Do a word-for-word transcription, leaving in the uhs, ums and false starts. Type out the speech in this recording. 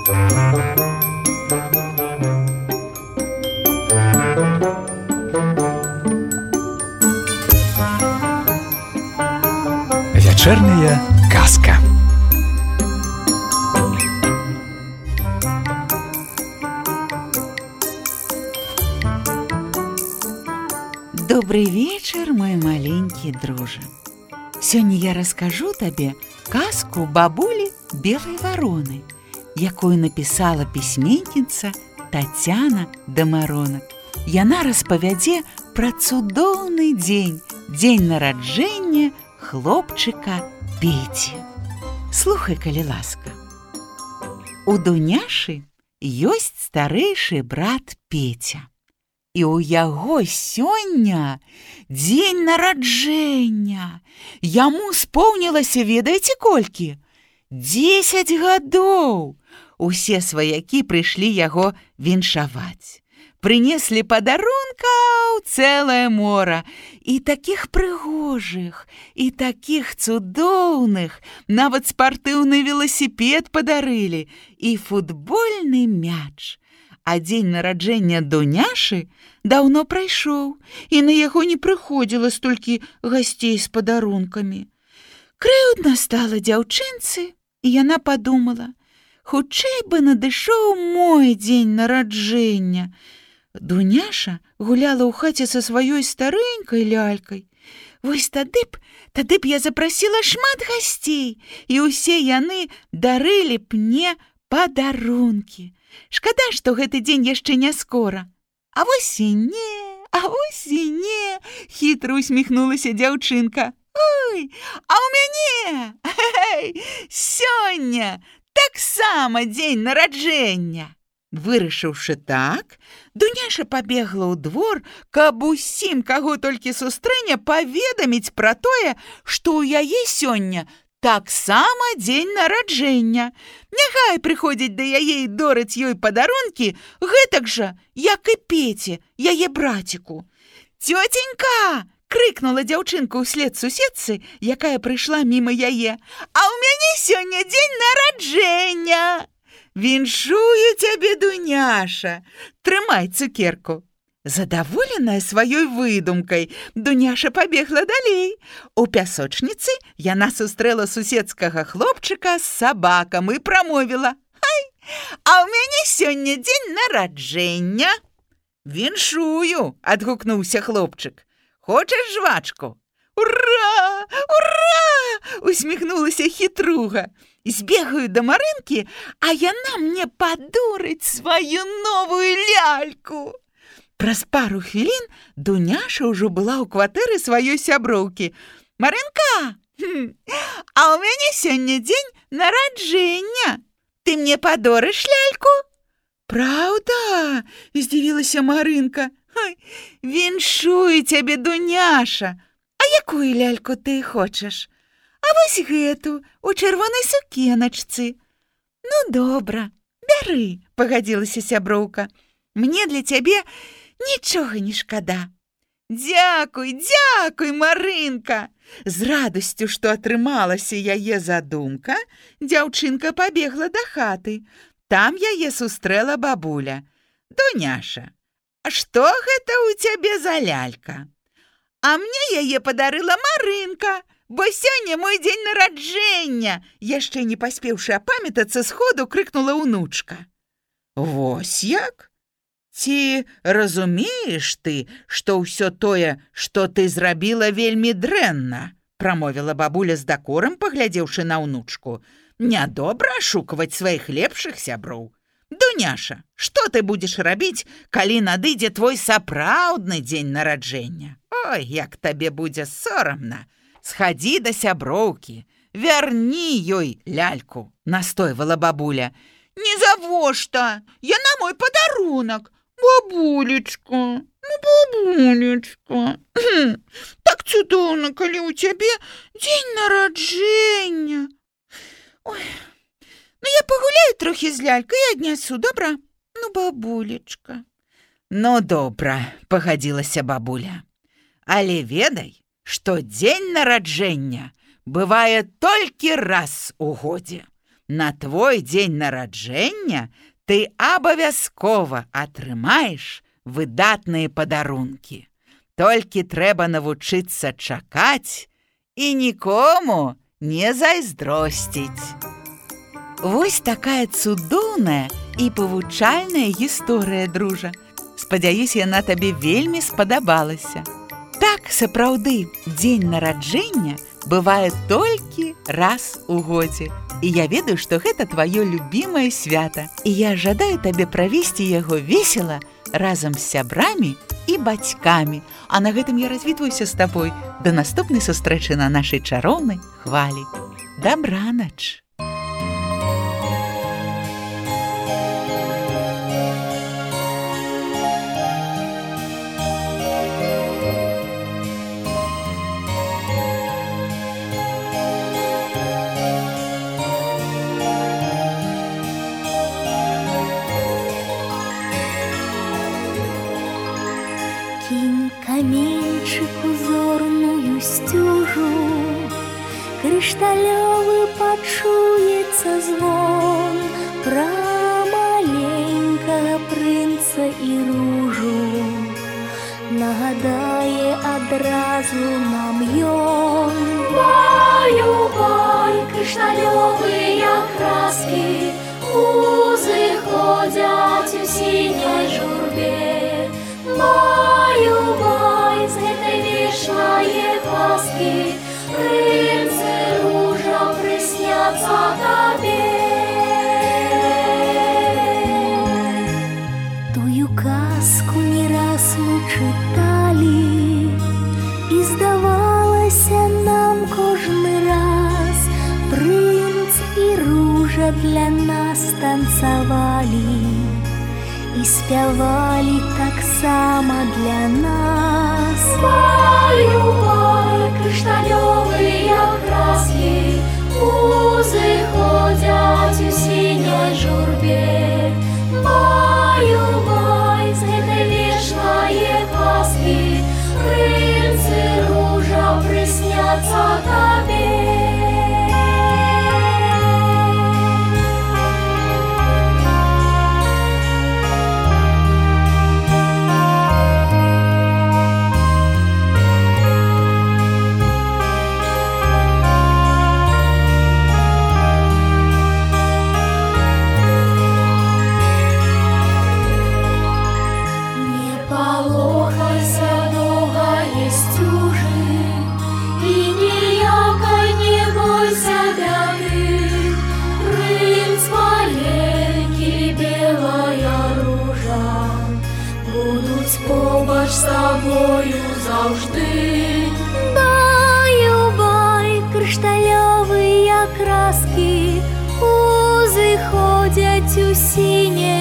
Вечерняя казка. Добрый вечер, мой маленький друже. Сёння я раскажу табе казку бабулі белай вароны, якую напісала пісьменніца Тацяна Дамаронак. Яна распавядзе пра цудоўны дзень, дзень нараджэння хлопчыка Пеці. Слухай, калі ласка. У Дуняшы ёсць старэйшы брат Петя. І ў яго сёння дзень нараджэння. Яму споўнілася, ведаеце колькі? дзесяць гадоў. Усе сваякі прыйшлі яго віншаваць. Прынеслі падарункаў цэлае мора. І такіх прыгожых, і такіх цудоўных. Нават спартыўны веласіпед падарылі, і футбольны мяч. А дзень нараджэння Дуняшы даўно прайшоў, і на яго не прыходзіла столькі гасцей з падарункамі. Крыўдна стала дзяўчынцы, і яна падумала, хутчэй бы надышоў мой дзень нараджэння. Дуняша гуляла ў хаце са сваёй старэнькай лялькай. Вось тады б, тады б я запрасіла шмат гасцей, і ўсе яны дарылі б мне падарункі. Шкада, што гэты дзень яшчэ не скора. А вось і не, а вось і не, хітра усміхнулася дзяўчынка. Ой, а ў мяне, эй, сёння таксама дзень нараджэння. Вырашыўшы так, Дуняша пабегла ў двор, каб усім, каго толькі сустрэне, паведаміць пра тое, што ў яе сёння таксама дзень нараджэння. Няхай прыходзіць да яе і дораць ёй падарункі, гэтак жа, як і Пеце, яе браціку. «Цёценька!» — крыкнула дзяўчынка ўслед суседцы, якая прыйшла міма яе. «А ў мяне сёння дзень нараджэння! Віншую цябе, Дуняша! Трымай цукерку!» Задаволеная сваёй выдумкай, Дуняша пабегла далей. У пясочніцы яна сустрэла суседскага хлопчыка з сабакам і прамовіла: «Ай, а ў мяне сёння дзень нараджэння!» «Віншую!» — адгукнуўся хлопчык. «Хочаш жвачку?» «Ура! Ура!» — усміхнулася хітруга. «Збегаю да Марынкі, а яна мне падурыць сваю новую ляльку!» Праз пару хвілін Дуняша ўжо была ў кватэры сваёй сяброўкі. «Марынка, а ў мяне сёння дзень нараджэння. Ты мне падорыш ляльку?» «Праўда?» — здзівілася Марынка. «Віншую цябе, Дуняша. А якую ляльку ты хочаш?» «А вось гэту, у чырвонай сукеначцы». «Ну, добра, бяры», — пагадзілася сяброўка. «Мне для цябе нічога не шкада». «Дзякуй, дзякуй, Марынка!» З радасцю, што атрымалася яе задумка, дзяўчынка пабегла да хаты. Там яе сустрэла бабуля. «Дуняша, што гэта ў цябе за лялька?» «А мне яе падарыла Марынка, бо сёння мой дзень нараджэння!» Яшчэ не паспеўшы апамятацца, сходу крыкнула ўнучка. «Вось як? Ці разумееш ты, што ўсё тое, што ты зрабіла, вельмі дрэнна?» — прамовіла бабуля з дакорам, паглядзеўшы на ўнучку. «Нядобра ашукваць сваіх лепшых сяброў. Дуняша, што ты будзеш рабіць, калі надыдзе твой сапраўдны дзень нараджэння? Ой, як табе будзе сорамна! Схадзі да сяброўкі, вярні ёй ляльку!» — настойвала бабуля. «Нізавошта! Яна мой падарунак! Бабулечка, ну, бабулечка, так цудоўна, калі ў цябе дзень нараджэння. Ой, ну я пагуляю трохі з лялькай і аднясу, добра? Ну, бабулечка». «Ну, добра», — пагадзілася бабуля. «Але ведай, што дзень нараджэння бывае толькі раз у годзе. на твой дзень нараджэння ты абавязкова атрымаеш выдатныя падарункі. Толькі трэба навучыцца чакаць і нікому не зайздросціць. Вось такая цудоўная і павучальная гісторыя, дружа. Спадзяюся, яна табе вельмі спадабалася. Так, сапраўды, дзень нараджэння бывае толькі раз у годзе. І я ведаю, што гэта тваё любімае свята. І я жадаю табе правесці яго весела разам з сябрамі і бацькамі. А на гэтым я развітваюся з табой. Да наступнай сустрэчы на нашай чароўнай хвалі. Дабранач! Кинь каменьчик узорную стюжу, крышталёвы пачуецца звон пра маленькага прынца і ружу. Нагадае адразу нам ён. Баю-бай, крышталёвыя краски узыходзяць у сіняй журбе. Баю-бай, з гэтай вечнае казкі прынц і ружа прысняцца табе. Тую казку не раз мы чыталі, і здавалася нам кожны раз прынц і ружа для нас танцавалі. І спявалі таксама для нас. Баю-бай, крышталёвыя краски узыходзяць у сіняй журбе. Баю-бай, з гэтай вечнае казкі прынц і ружа прысняцца табе. Побач з тобою завжди. Баю-бай, крышталёвыя краски узыходзяць у сіняй